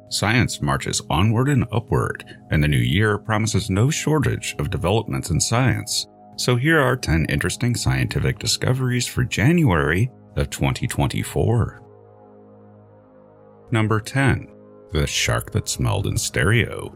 Science marches onward and upward, and the new year promises no shortage of developments in science. So here are 10 interesting scientific discoveries for January of 2024. Number 10. The shark that smelled in stereo.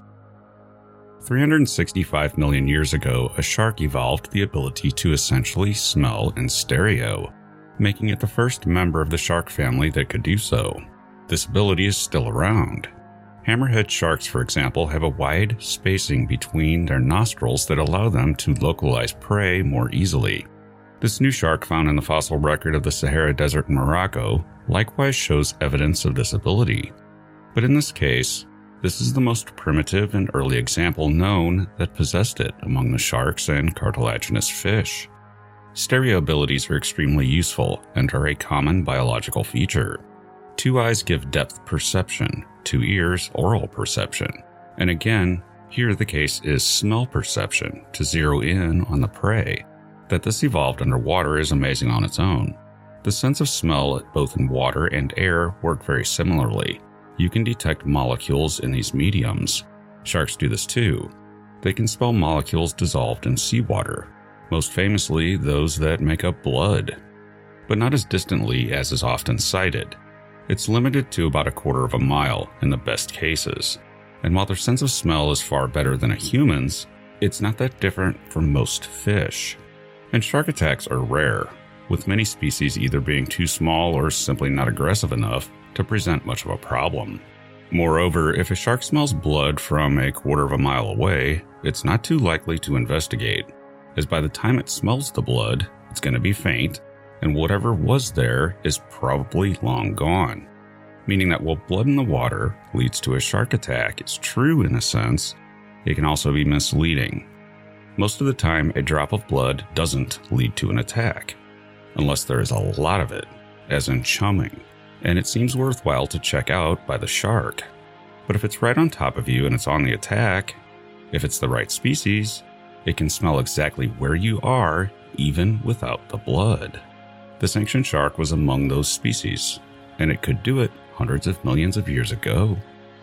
365 million years ago, a shark evolved the ability to essentially smell in stereo, making it the first member of the shark family that could do so. This ability is still around. Hammerhead sharks, for example, have a wide spacing between their nostrils that allow them to localize prey more easily. This new shark found in the fossil record of the Sahara Desert in Morocco likewise shows evidence of this ability. But in this case, this is the most primitive and early example known that possessed it among the sharks and cartilaginous fish. Stereo abilities are extremely useful and are a common biological feature. 2 eyes give depth perception, 2 ears aural perception, and again, here the case is smell perception to zero in on the prey. That this evolved underwater is amazing on its own. The sense of smell both in water and air work very similarly. You can detect molecules in these mediums. Sharks do this too. They can smell molecules dissolved in seawater, most famously those that make up blood, but not as distantly as is often cited. It's limited to about a quarter of a mile in the best cases, and while their sense of smell is far better than a human's, it's not that different from most fish. And shark attacks are rare, with many species either being too small or simply not aggressive enough to present much of a problem. Moreover, if a shark smells blood from a quarter of a mile away, it's not too likely to investigate, as by the time it smells the blood, it's going to be faint, and whatever was there is probably long gone. Meaning that while blood in the water leads to a shark attack is true in a sense, it can also be misleading. Most of the time, a drop of blood doesn't lead to an attack, unless there is a lot of it, as in chumming, and it seems worthwhile to check out by the shark. But if it's right on top of you and it's on the attack, if it's the right species, it can smell exactly where you are, even without the blood. This ancient shark was among those species, and it could do it hundreds of millions of years ago.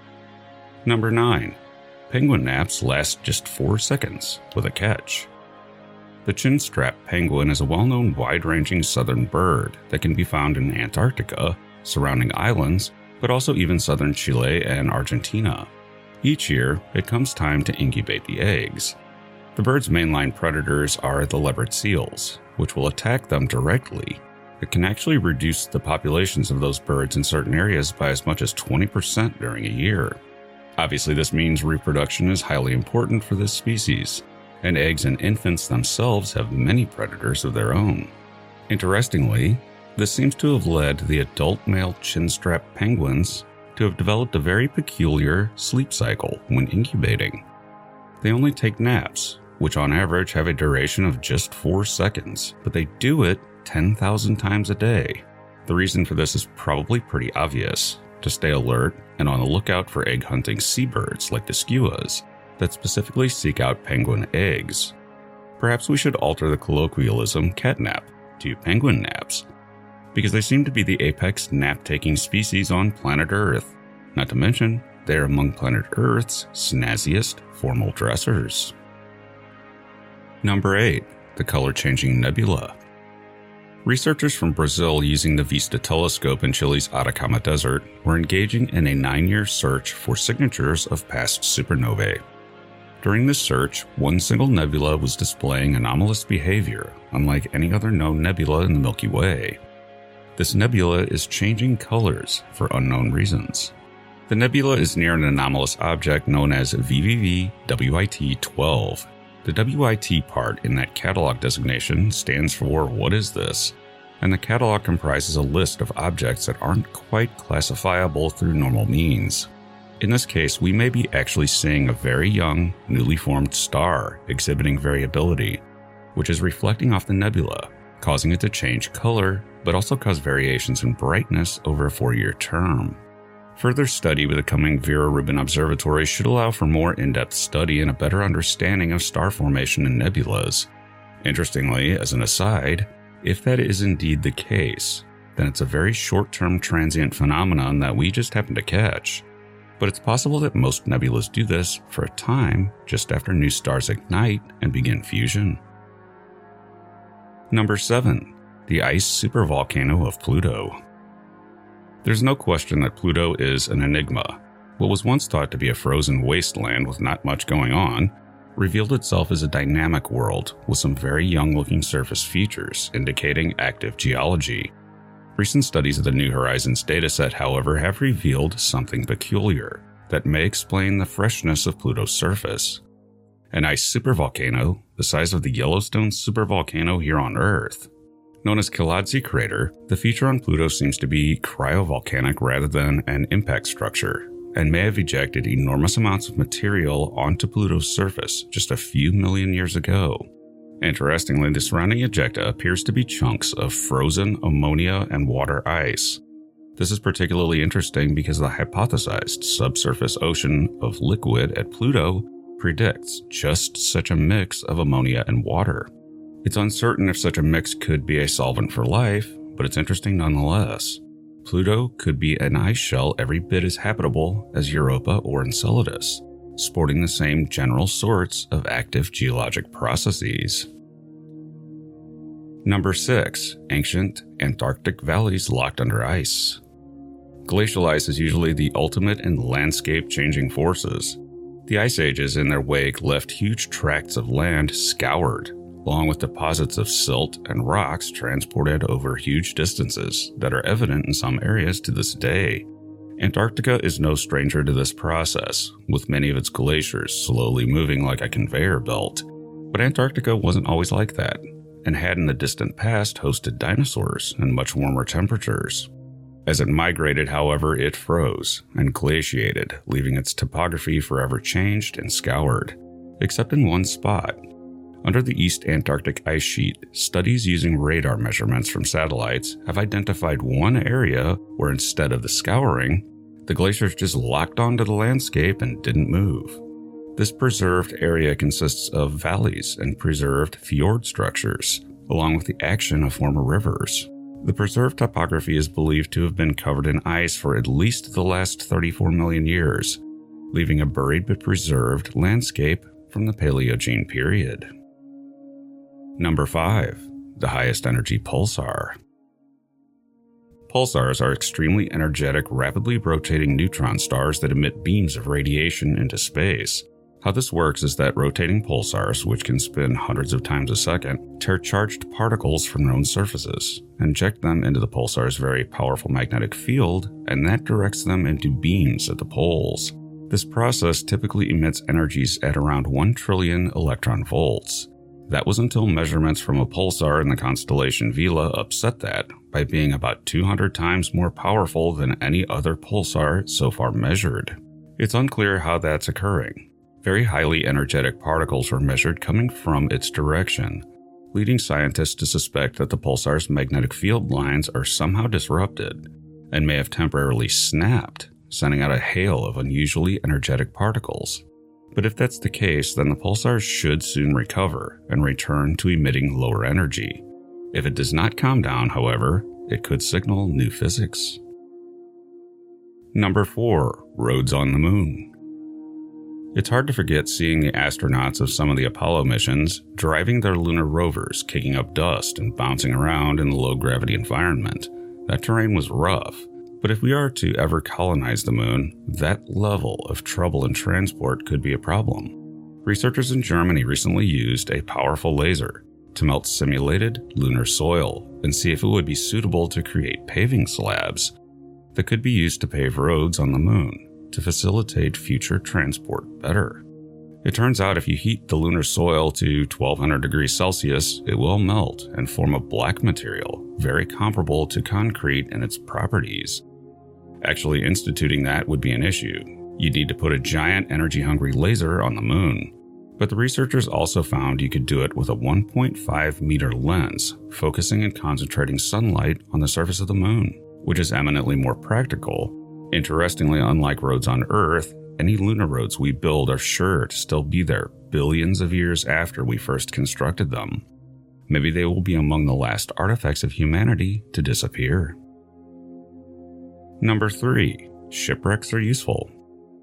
Number 9. Penguin naps last just 4 seconds, with a catch. The chinstrap penguin is a well-known wide-ranging southern bird that can be found in Antarctica, surrounding islands, but also even southern Chile and Argentina. Each year, it comes time to incubate the eggs. The bird's mainline predators are the leopard seals, which will attack them directly. It can actually reduce the populations of those birds in certain areas by as much as 20% during a year. Obviously, this means reproduction is highly important for this species, and eggs and infants themselves have many predators of their own. Interestingly, this seems to have led the adult male chinstrap penguins to have developed a very peculiar sleep cycle when incubating. They only take naps, which on average have a duration of just 4 seconds, but they do it 10,000 times a day. The reason for this is probably pretty obvious: to stay alert and on the lookout for egg-hunting seabirds like the skuas that specifically seek out penguin eggs. Perhaps we should alter the colloquialism catnap to penguin naps, because they seem to be the apex nap-taking species on planet Earth. Not to mention, they are among planet Earth's snazziest formal dressers. Number 8. The color-changing nebula. Researchers from Brazil using the Vista telescope in Chile's Atacama Desert were engaging in a 9-year search for signatures of past supernovae. During this search, one single nebula was displaying anomalous behavior, unlike any other known nebula in the Milky Way. This nebula is changing colors for unknown reasons. The nebula is near an anomalous object known as VVV WIT12. The WIT part in that catalog designation stands for "What is this?" and the catalog comprises a list of objects that aren't quite classifiable through normal means. In this case, we may be actually seeing a very young, newly formed star exhibiting variability, which is reflecting off the nebula, causing it to change color, but also cause variations in brightness over a 4-year term. Further study with the coming Vera Rubin Observatory should allow for more in-depth study and a better understanding of star formation in nebulas. Interestingly, as an aside, if that is indeed the case, then it's a very short-term transient phenomenon that we just happen to catch. but it's possible that most nebulas do this for a time just after new stars ignite and begin fusion. Number 7. The ice supervolcano of Pluto. There's no question that Pluto is an enigma. What was once thought to be a frozen wasteland with not much going on revealed itself as a dynamic world with some very young-looking surface features indicating active geology. Recent studies of the New Horizons dataset, however, have revealed something peculiar that may explain the freshness of Pluto's surface. An ice supervolcano, the size of the Yellowstone supervolcano here on Earth. Known as Kiladze Crater, the feature on Pluto seems to be cryovolcanic rather than an impact structure, and may have ejected enormous amounts of material onto Pluto's surface just a few million years ago. Interestingly, the surrounding ejecta appears to be chunks of frozen ammonia and water ice. This is particularly interesting because the hypothesized subsurface ocean of liquid at Pluto predicts just such a mix of ammonia and water. It's uncertain if such a mix could be a solvent for life, but it's interesting nonetheless. Pluto could be an ice shell every bit as habitable as Europa or Enceladus, sporting the same general sorts of active geologic processes. Number 6. Ancient Antarctic valleys locked under ice. Glacial ice is usually the ultimate in landscape-changing forces. The ice ages in their wake left huge tracts of land scoured, along with deposits of silt and rocks transported over huge distances that are evident in some areas to this day. Antarctica is no stranger to this process, with many of its glaciers slowly moving like a conveyor belt. But Antarctica wasn't always like that, and had in the distant past hosted dinosaurs and much warmer temperatures. As it migrated, however, it froze and glaciated, leaving its topography forever changed and scoured, except in one spot. Under the East Antarctic ice sheet, studies using radar measurements from satellites have identified one area where instead of the scouring, the glaciers just locked onto the landscape and didn't move. This preserved area consists of valleys and preserved fjord structures, along with the action of former rivers. The preserved topography is believed to have been covered in ice for at least the last 34 million years, leaving a buried but preserved landscape from the Paleogene period. Number 5. The highest energy pulsar. Pulsars are extremely energetic, rapidly rotating neutron stars that emit beams of radiation into space. How this works is that rotating pulsars, which can spin hundreds of times a second, tear charged particles from known surfaces, inject them into the pulsar's very powerful magnetic field, and that directs them into beams at the poles. This process typically emits energies at around 1 trillion electron volts. That was until measurements from a pulsar in the constellation Vela upset that by being about 200 times more powerful than any other pulsar so far measured. It's unclear how that's occurring. Very highly energetic particles were measured coming from its direction, leading scientists to suspect that the pulsar's magnetic field lines are somehow disrupted and may have temporarily snapped, sending out a hail of unusually energetic particles. But if that's the case, then the pulsar should soon recover and return to emitting lower energy. If it does not calm down, however, it could signal new physics. Number 4. Roads on the Moon. It's hard to forget seeing the astronauts of some of the Apollo missions driving their lunar rovers, kicking up dust and bouncing around in the low-gravity environment. That terrain was rough. But if we are to ever colonize the moon, that level of trouble in transport could be a problem. Researchers in Germany recently used a powerful laser to melt simulated lunar soil and see if it would be suitable to create paving slabs that could be used to pave roads on the moon to facilitate future transport better. It turns out if you heat the lunar soil to 1200 degrees Celsius, it will melt and form a black material, very comparable to concrete in its properties. Actually instituting that would be an issue. You'd need to put a giant energy-hungry laser on the moon. But the researchers also found you could do it with a 1.5 meter lens, focusing and concentrating sunlight on the surface of the moon, which is eminently more practical. Interestingly, unlike roads on Earth, any lunar roads we build are sure to still be there billions of years after we first constructed them. Maybe they will be among the last artifacts of humanity to disappear. Number 3. Shipwrecks are useful.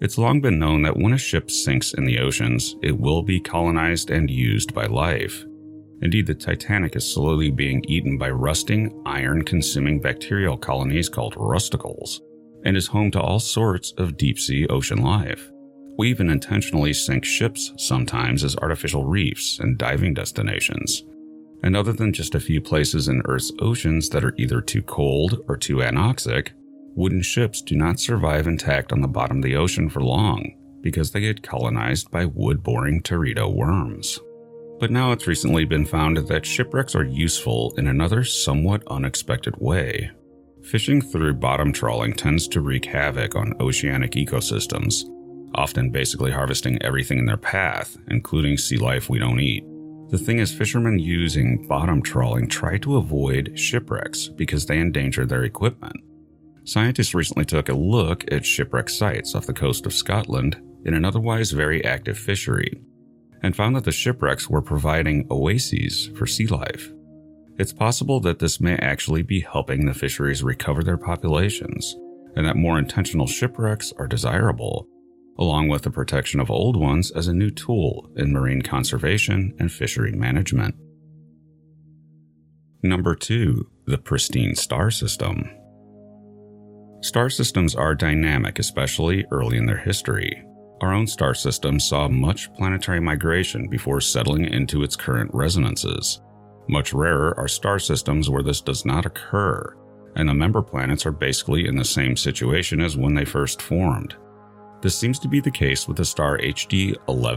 It's long been known that when a ship sinks in the oceans, it will be colonized and used by life. Indeed, the Titanic is slowly being eaten by rusting, iron-consuming bacterial colonies called rusticles, and is home to all sorts of deep-sea ocean life. We even intentionally sink ships sometimes as artificial reefs and diving destinations. And other than just a few places in Earth's oceans that are either too cold or too anoxic, wooden ships do not survive intact on the bottom of the ocean for long because they get colonized by wood-boring teredo worms. But now it's recently been found that shipwrecks are useful in another somewhat unexpected way. Fishing through bottom trawling tends to wreak havoc on oceanic ecosystems, often basically harvesting everything in their path, including sea life we don't eat. The thing is, fishermen using bottom trawling try to avoid shipwrecks because they endanger their equipment. Scientists recently took a look at shipwreck sites off the coast of Scotland in an otherwise very active fishery, and found that the shipwrecks were providing oases for sea life. It's possible that this may actually be helping the fisheries recover their populations, and that more intentional shipwrecks are desirable, along with the protection of old ones as a new tool in marine conservation and fishery management. Number 2. The pristine star system. Star systems are dynamic, especially early in their history. Our own star system saw much planetary migration before settling into its current resonances. Much rarer are star systems where this does not occur, and the member planets are basically in the same situation as when they first formed. This seems to be the case with the star HD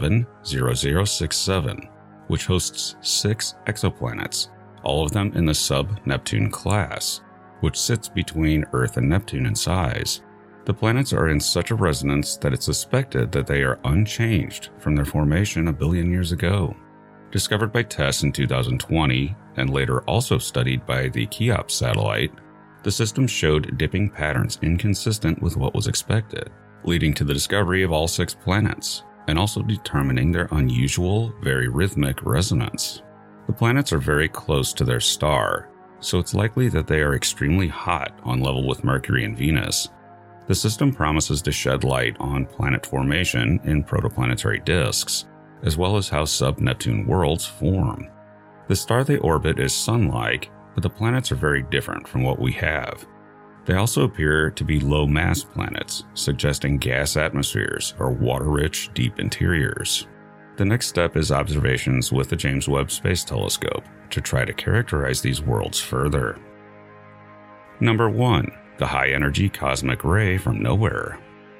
110067, which hosts 6 exoplanets, all of them in the sub-Neptune class, which sits between Earth and Neptune in size. The planets are in such a resonance that it's suspected that they are unchanged from their formation a billion years ago. Discovered by TESS in 2020, and later also studied by the Cheops satellite, the system showed dipping patterns inconsistent with what was expected, leading to the discovery of all 6 planets, and also determining their unusual, very rhythmic resonance. The planets are very close to their star, so it's likely that they are extremely hot on level with Mercury and Venus. The system promises to shed light on planet formation in protoplanetary disks, as well as how sub-Neptune worlds form. The star they orbit is Sun-like, but the planets are very different from what we have. They also appear to be low-mass planets, suggesting gas atmospheres or water-rich, deep interiors. The next step is observations with the James Webb Space Telescope to try to characterize these worlds further. Number 1. The high-energy cosmic ray from nowhere.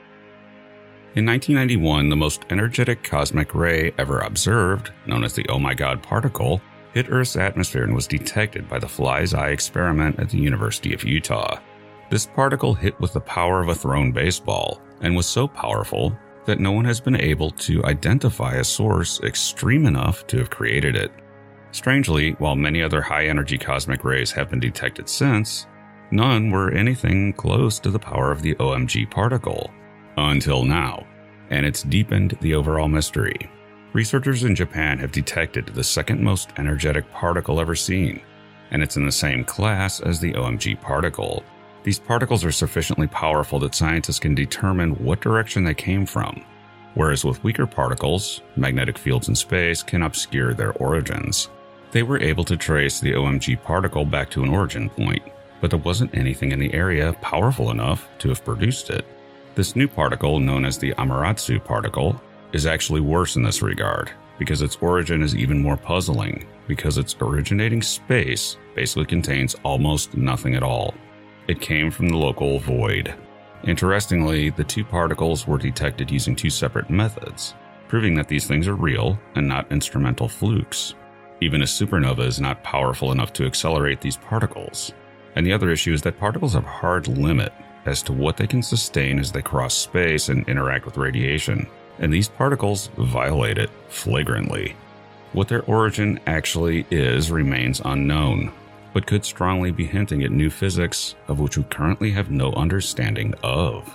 In 1991, the most energetic cosmic ray ever observed, known as the Oh My God particle, hit Earth's atmosphere and was detected by the Fly's Eye experiment at the University of Utah. This particle hit with the power of a thrown baseball, and was so powerful that no one has been able to identify a source extreme enough to have created it. Strangely, while many other high-energy cosmic rays have been detected since, none were anything close to the power of the OMG particle. Until now, and it's deepened the overall mystery. Researchers in Japan have detected the second most energetic particle ever seen, and it's in the same class as the OMG particle. These particles are sufficiently powerful that scientists can determine what direction they came from, whereas with weaker particles, magnetic fields in space can obscure their origins. They were able to trace the OMG particle back to an origin point, but there wasn't anything in the area powerful enough to have produced it. This new particle, known as the Amaterasu particle, is actually worse in this regard, because its origin is even more puzzling, because its originating space basically contains almost nothing at all. It came from the local void. Interestingly, the 2 particles were detected using 2 separate methods, proving that these things are real and not instrumental flukes. Even a supernova is not powerful enough to accelerate these particles. And the other issue is that particles have a hard limit as to what they can sustain as they cross space and interact with radiation, and these particles violate it flagrantly. What their origin actually is remains unknown, but could strongly be hinting at new physics of which we currently have no understanding of.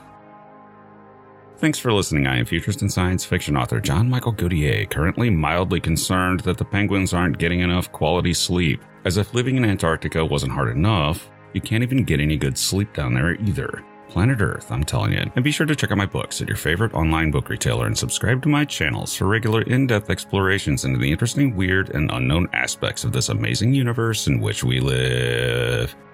Thanks for listening. I am futurist and science fiction author John Michael Gauthier, currently mildly concerned that the penguins aren't getting enough quality sleep. As if living in Antarctica wasn't hard enough, you can't even get any good sleep down there either. Planet Earth, I'm telling you. And be sure to check out my books at your favorite online book retailer and subscribe to my channels for regular in-depth explorations into the interesting, weird, and unknown aspects of this amazing universe in which we live.